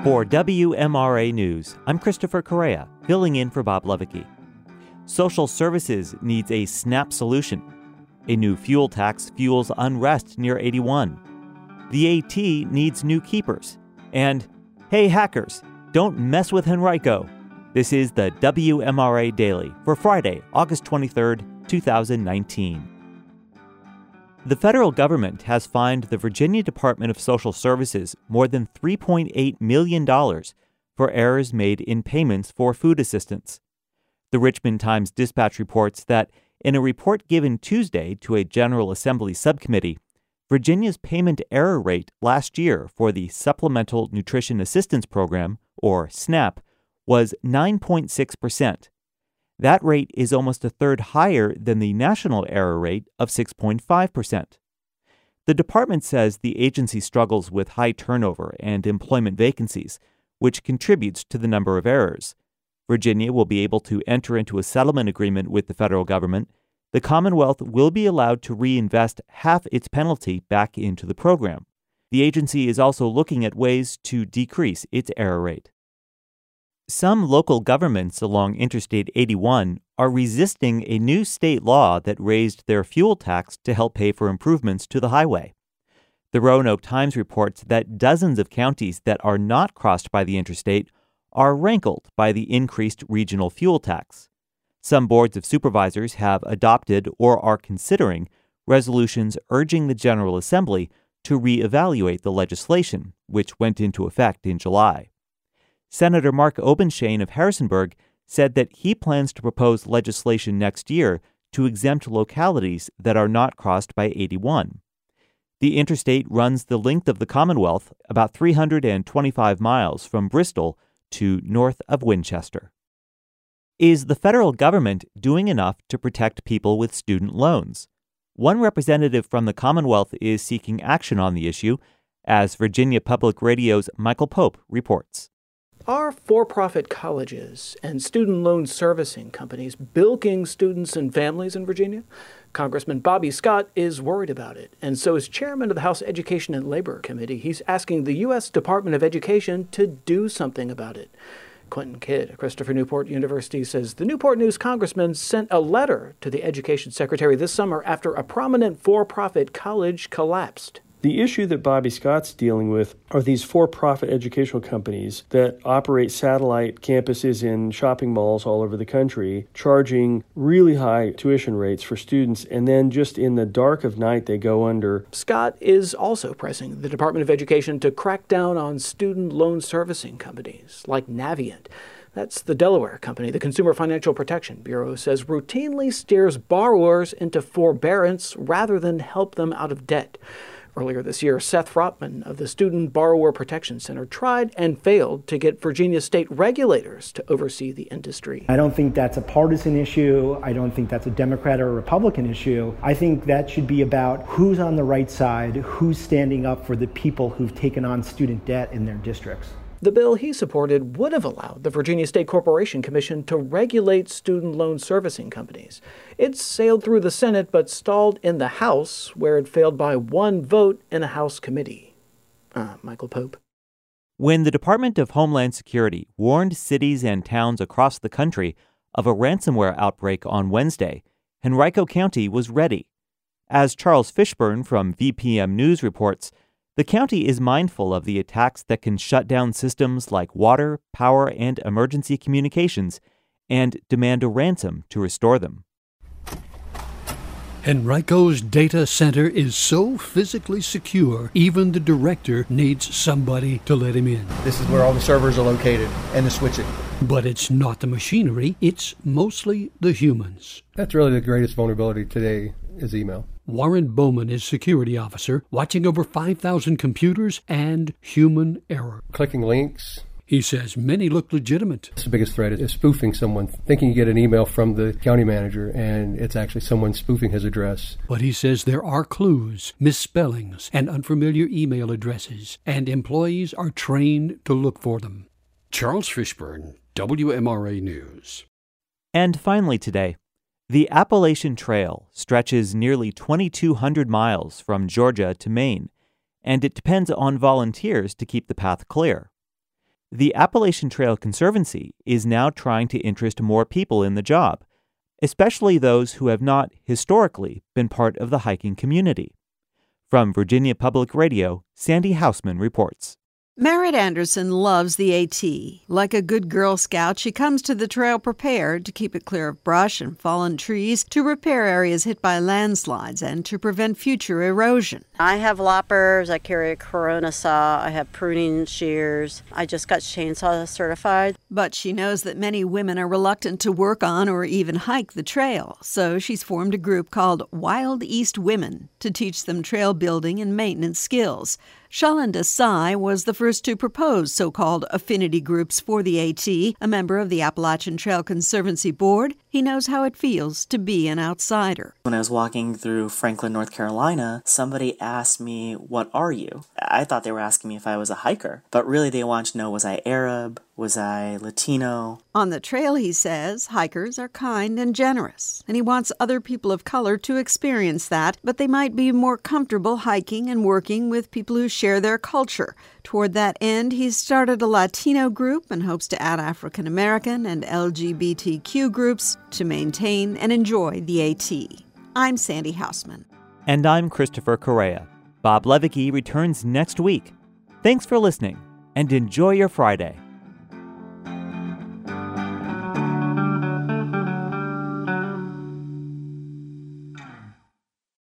For WMRA News, I'm Christopher Correa, filling in for Bob Levicki. Social Services needs a SNAP solution. A new fuel tax fuels unrest near 81. The AT needs new keepers. And, hey hackers, don't mess with Henrico. This is the WMRA Daily for Friday, August 23rd, 2019. The federal government has fined the Virginia Department of Social Services more than $3.8 million for errors made in payments for food assistance. The Richmond Times-Dispatch reports that in a report given Tuesday to a General Assembly subcommittee, Virginia's payment error rate last year for the Supplemental Nutrition Assistance Program, or SNAP, was 9.6%. That rate is almost a third higher than the national error rate of 6.5%. The department says the agency struggles with high turnover and employment vacancies, which contributes to the number of errors. Virginia will be able to enter into a settlement agreement with the federal government. The Commonwealth will be allowed to reinvest half its penalty back into the program. The agency is also looking at ways to decrease its error rate. Some local governments along Interstate 81 are resisting a new state law that raised their fuel tax to help pay for improvements to the highway. The Roanoke Times reports that dozens of counties that are not crossed by the interstate are rankled by the increased regional fuel tax. Some boards of supervisors have adopted or are considering resolutions urging the General Assembly to reevaluate the legislation, which went into effect in July. Senator Mark Obenshain of Harrisonburg said that he plans to propose legislation next year to exempt localities that are not crossed by 81. The interstate runs the length of the Commonwealth, about 325 miles from Bristol to north of Winchester. Is the federal government doing enough to protect people with student loans? One representative from the Commonwealth is seeking action on the issue, as Virginia Public Radio's Michael Pope reports. Are for-profit colleges and student loan servicing companies bilking students and families in Virginia? Congressman Bobby Scott is worried about it, and so is chairman of the House Education and Labor Committee. He's asking the U.S. Department of Education to do something about it. Quentin Kidd of Christopher Newport University says the Newport News congressman sent a letter to the education secretary this summer after a prominent for-profit college collapsed. The issue that Bobby Scott's dealing with are these for-profit educational companies that operate satellite campuses in shopping malls all over the country, charging really high tuition rates for students, and then just in the dark of night they go under. Scott is also pressing the Department of Education to crack down on student loan servicing companies like Navient. That's the Delaware company the Consumer Financial Protection Bureau says routinely steers borrowers into forbearance rather than help them out of debt. Earlier this year, Seth Rotman of the Student Borrower Protection Center tried and failed to get Virginia state regulators to oversee the industry. I don't think that's a partisan issue. I don't think that's a Democrat or a Republican issue. I think that should be about who's on the right side, who's standing up for the people who've taken on student debt in their districts. The bill he supported would have allowed the Virginia State Corporation Commission to regulate student loan servicing companies. It sailed through the Senate but stalled in the House, where it failed by one vote in a House committee. Michael Pope. When the Department of Homeland Security warned cities and towns across the country of a ransomware outbreak on Wednesday, Henrico County was ready. As Charles Fishburne from VPM News reports, the county is mindful of the attacks that can shut down systems like water, power, and emergency communications, and demand a ransom to restore them. Henrico's data center is so physically secure, even the director needs somebody to let him in. This is where all the servers are located and the switching. But it's not the machinery, it's mostly the humans. That's really the greatest vulnerability today is email. Warren Bowman is security officer, watching over 5,000 computers and human error. Clicking links. He says many look legitimate. The biggest threat is spoofing someone, thinking you get an email from the county manager, and it's actually someone spoofing his address. But he says there are clues, misspellings, and unfamiliar email addresses, and employees are trained to look for them. Charles Fishburne, WMRA News. And finally today, the Appalachian Trail stretches nearly 2,200 miles from Georgia to Maine, and it depends on volunteers to keep the path clear. The Appalachian Trail Conservancy is now trying to interest more people in the job, especially those who have not historically been part of the hiking community. From Virginia Public Radio, Sandy Hausman reports. Merritt Anderson loves the AT. Like a good Girl Scout, she comes to the trail prepared to keep it clear of brush and fallen trees, to repair areas hit by landslides, and to prevent future erosion. I have loppers, I carry a Corona saw, I have pruning shears. I just got chainsaw certified. But she knows that many women are reluctant to work on or even hike the trail, so she's formed a group called Wild East Women to teach them trail building and maintenance skills. Shalan Desai was the first to propose so-called affinity groups for the AT, a member of the Appalachian Trail Conservancy Board. He knows how it feels to be an outsider. When I was walking through Franklin, North Carolina, somebody asked me, "What are you?" I thought they were asking me if I was a hiker, but really they wanted to know, was I Arab? Was I Latino? On the trail, he says, hikers are kind and generous, and he wants other people of color to experience that, but they might be more comfortable hiking and working with people who share their culture. Toward that end, he's started a Latino group and hopes to add African American and LGBTQ groups to maintain and enjoy the AT. I'm Sandy Hausman. And I'm Christopher Correa. Bob Levicki returns next week. Thanks for listening, and enjoy your Friday.